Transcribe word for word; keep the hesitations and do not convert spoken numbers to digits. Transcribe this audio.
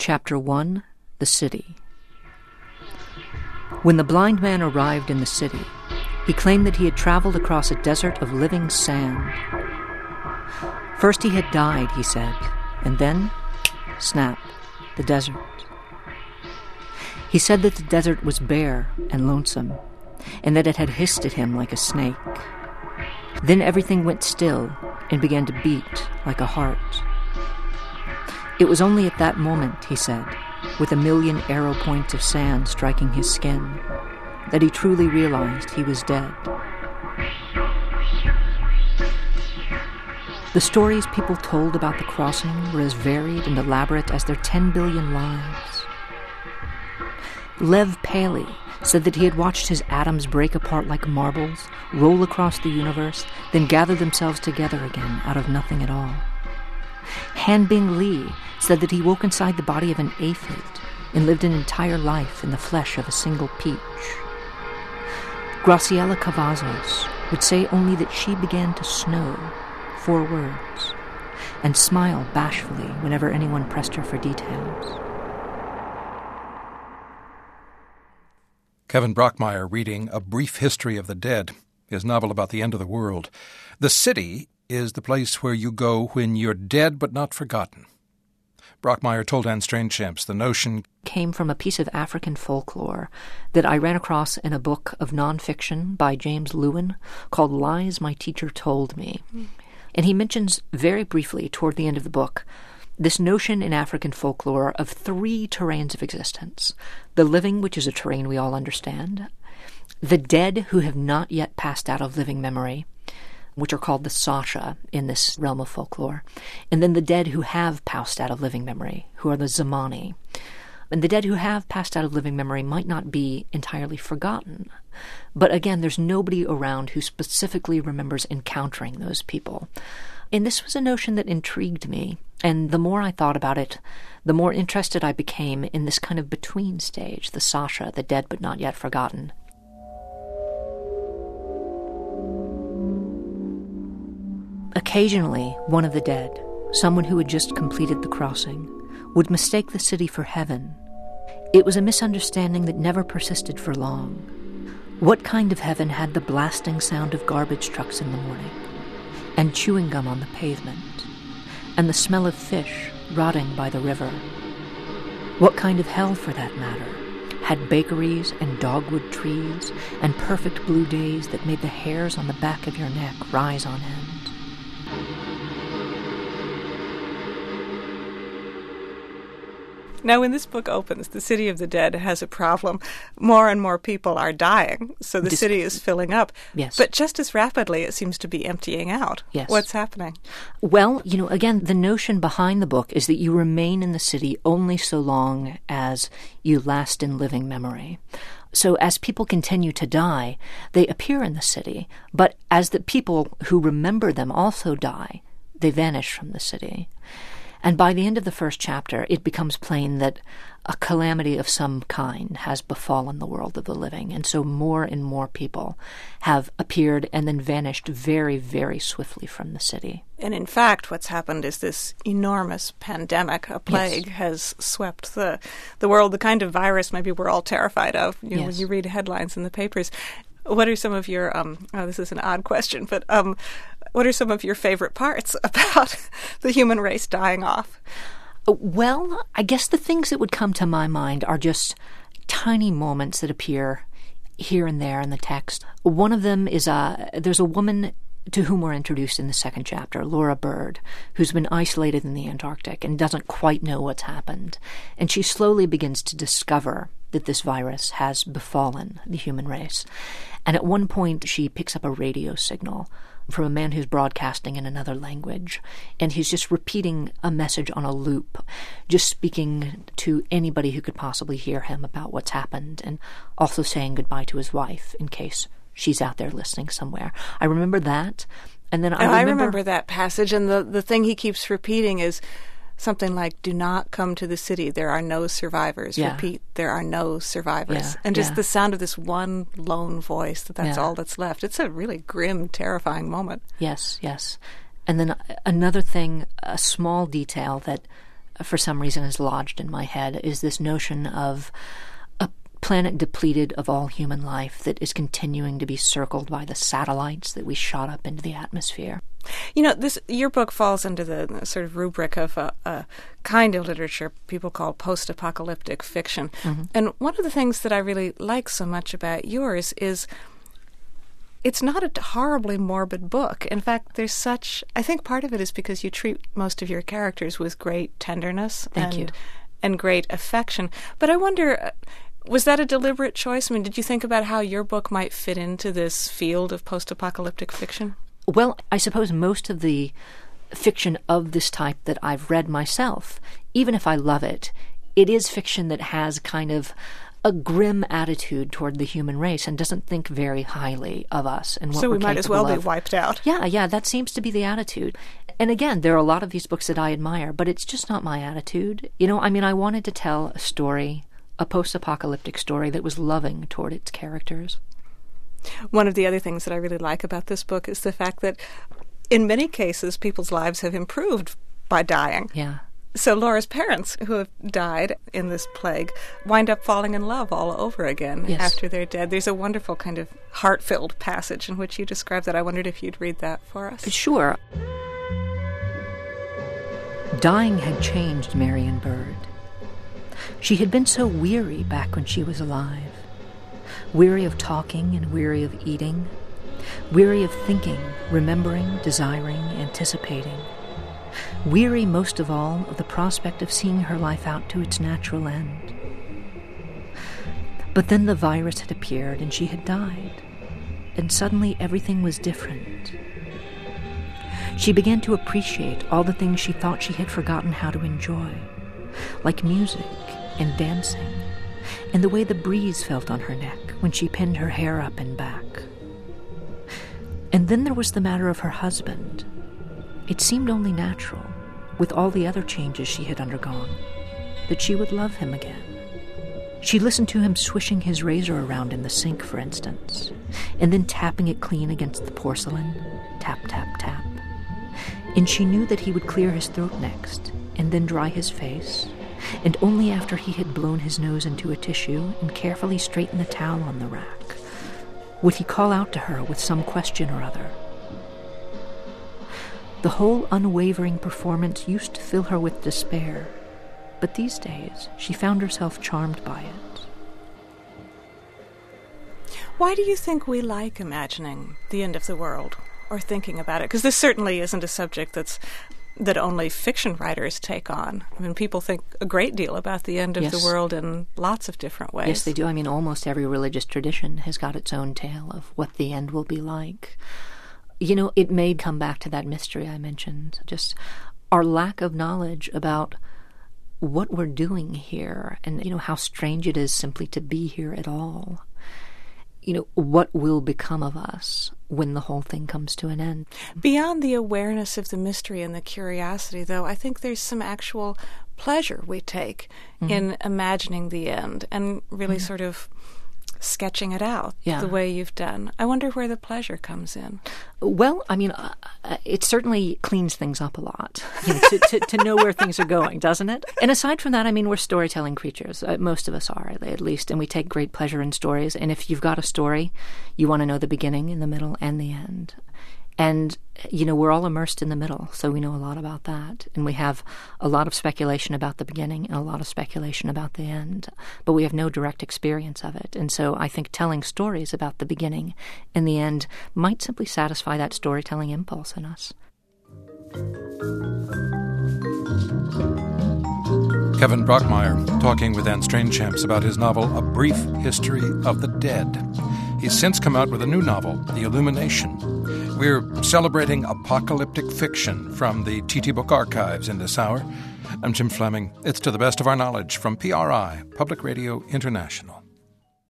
Chapter one, The City. When the blind man arrived in the city, he claimed that he had traveled across a desert of living sand. First he had died, he said, and then, snap, the desert. He said that the desert was bare and lonesome, and that it had hissed at him like a snake. Then everything went still and began to beat like a heart. It was only at that moment, he said, with a million arrow points of sand striking his skin, that he truly realized he was dead. The stories people told about the crossing were as varied and elaborate as their ten billion lives. Lev Paley said that he had watched his atoms break apart like marbles, roll across the universe, then gather themselves together again out of nothing at all. Hanbing Lee said that he woke inside the body of an aphid and lived an entire life in the flesh of a single peach. Graciela Cavazos would say only that she began to snow, four words, and smile bashfully whenever anyone pressed her for details. Kevin Brockmeyer reading A Brief History of the Dead, his novel about the end of the world. The city is the place where you go when you're dead but not forgotten. Brockmeyer told Anne Strainchamps the notion came from a piece of African folklore that I ran across in a book of nonfiction by James Lewin called Lies My Teacher Told Me. Mm. And he mentions very briefly toward the end of the book this notion in African folklore of three terrains of existence. The living, which is a terrain we all understand. The dead who have not yet passed out of living memory, which are called the Sasha in this realm of folklore. And then the dead who have passed out of living memory, who are the Zamani. And the dead who have passed out of living memory might not be entirely forgotten. But again, there's nobody around who specifically remembers encountering those people. And this was a notion that intrigued me. And the more I thought about it, the more interested I became in this kind of between stage, the Sasha, the dead but not yet forgotten. Occasionally, one of the dead, someone who had just completed the crossing, would mistake the city for heaven. It was a misunderstanding that never persisted for long. What kind of heaven had the blasting sound of garbage trucks in the morning, and chewing gum on the pavement, and the smell of fish rotting by the river? What kind of hell, for that matter, had bakeries and dogwood trees and perfect blue days that made the hairs on the back of your neck rise on end? Now, when this book opens, the City of the Dead has a problem. More and more people are dying, so the Dis- city is filling up. Yes. But just as rapidly, it seems to be emptying out. Yes. What's happening? Well, you know, again, the notion behind the book is that you remain in the city only so long as you last in living memory. So as people continue to die, they appear in the city, but as the people who remember them also die, they vanish from the city. And by the end of the first chapter, it becomes plain that a calamity of some kind has befallen the world of the living. And so more and more people have appeared and then vanished very, very swiftly from the city. And in fact, what's happened is this enormous pandemic, a plague, yes. has swept the, the world, the kind of virus maybe we're all terrified of, you know, yes. when you read headlines in the papers. What are some of your, um, oh, this is an odd question, but um, what are some of your favorite parts about the human race dying off? Well, I guess the things that would come to my mind are just tiny moments that appear here and there in the text. One of them is uh, there's a woman to whom we're introduced in the second chapter, Laura Bird, who's been isolated in the Antarctic and doesn't quite know what's happened. And she slowly begins to discover that this virus has befallen the human race. And at one point, she picks up a radio signal from a man who's broadcasting in another language, and he's just repeating a message on a loop, just speaking to anybody who could possibly hear him about what's happened, and also saying goodbye to his wife in case she's out there listening somewhere. I remember that, and then I remember... I remember that passage, and the, the thing he keeps repeating is something like, do not come to the city, there are no survivors. Yeah. Repeat, there are no survivors. Yeah. And just yeah. the sound of this one lone voice, that that's yeah. all that's left. It's a really grim, terrifying moment. Yes, yes. And then another thing, a small detail that for some reason, is lodged in my head, is this notion of a planet depleted of all human life that is continuing to be circled by the satellites that we shot up into the atmosphere. You know, this your book falls under the, the sort of rubric of a, a kind of literature people call post-apocalyptic fiction. Mm-hmm. And one of the things that I really like so much about yours is it's not a horribly morbid book. In fact, there's such... I think part of it is because you treat most of your characters with great tenderness Thank and, you. and great affection. But I wonder... Was that a deliberate choice? I mean, did you think about how your book might fit into this field of post-apocalyptic fiction? Well, I suppose most of the fiction of this type that I've read myself, even if I love it, it is fiction that has kind of a grim attitude toward the human race and doesn't think very highly of us and what so we're we might as well of. be wiped out. Yeah, yeah, that seems to be the attitude. And again, there are a lot of these books that I admire, but it's just not my attitude. You know, I mean, I wanted to tell a story, a post-apocalyptic story that was loving toward its characters. One of the other things that I really like about this book is the fact that in many cases people's lives have improved by dying. Yeah. So Laura's parents, who have died in this plague, wind up falling in love all over again yes. after they're dead. There's a wonderful kind of heart-filled passage in which you describe that. I wondered if you'd read that for us. Sure. Dying had changed Marion Bird. She had been so weary back when she was alive. Weary of talking and weary of eating. Weary of thinking, remembering, desiring, anticipating. Weary most of all of the prospect of seeing her life out to its natural end. But then the virus had appeared and she had died. And suddenly everything was different. She began to appreciate all the things she thought she had forgotten how to enjoy, like music and dancing, and the way the breeze felt on her neck when she pinned her hair up and back. And then there was the matter of her husband. It seemed only natural, with all the other changes she had undergone, that she would love him again. She listened to him swishing his razor around in the sink, for instance, and then tapping it clean against the porcelain, tap, tap, tap. And she knew that he would clear his throat next, and then dry his face, and only after he had blown his nose into a tissue and carefully straightened the towel on the rack would he call out to her with some question or other. The whole unwavering performance used to fill her with despair, but these days she found herself charmed by it. Why do you think we like imagining the end of the world or thinking about it? Because this certainly isn't a subject that's that only fiction writers take on. I mean, people think a great deal about the end of yes. the world in lots of different ways. Yes, they do. I mean, almost every religious tradition has got its own tale of what the end will be like. You know, it may come back to that mystery I mentioned, just our lack of knowledge about what we're doing here and, you know, how strange it is simply to be here at all. You know, what will become of us when the whole thing comes to an end. Beyond the awareness of the mystery and the curiosity, though, I think there's some actual pleasure we take mm-hmm. in imagining the end and really mm-hmm. sort of sketching it out yeah. the way you've done. I wonder where the pleasure comes in. Well, I mean, uh, it certainly cleans things up a lot, you know, to, to, to know where things are going, doesn't it? And aside from that, I mean, we're storytelling creatures. Uh, most of us are, at least, and we take great pleasure in stories. And if you've got a story, you want to know the beginning and the middle and the end. And, you know, we're all immersed in the middle, so we know a lot about that. And we have a lot of speculation about the beginning and a lot of speculation about the end. But we have no direct experience of it. And so I think telling stories about the beginning and the end might simply satisfy that storytelling impulse in us. Kevin Brockmeyer talking with Anne Strainchamps about his novel A Brief History of the Dead. He's since come out with a new novel, The Illumination. We're celebrating apocalyptic fiction from the T T Book Archives in this hour. I'm Jim Fleming. It's to the best of our knowledge from P R I, Public Radio International.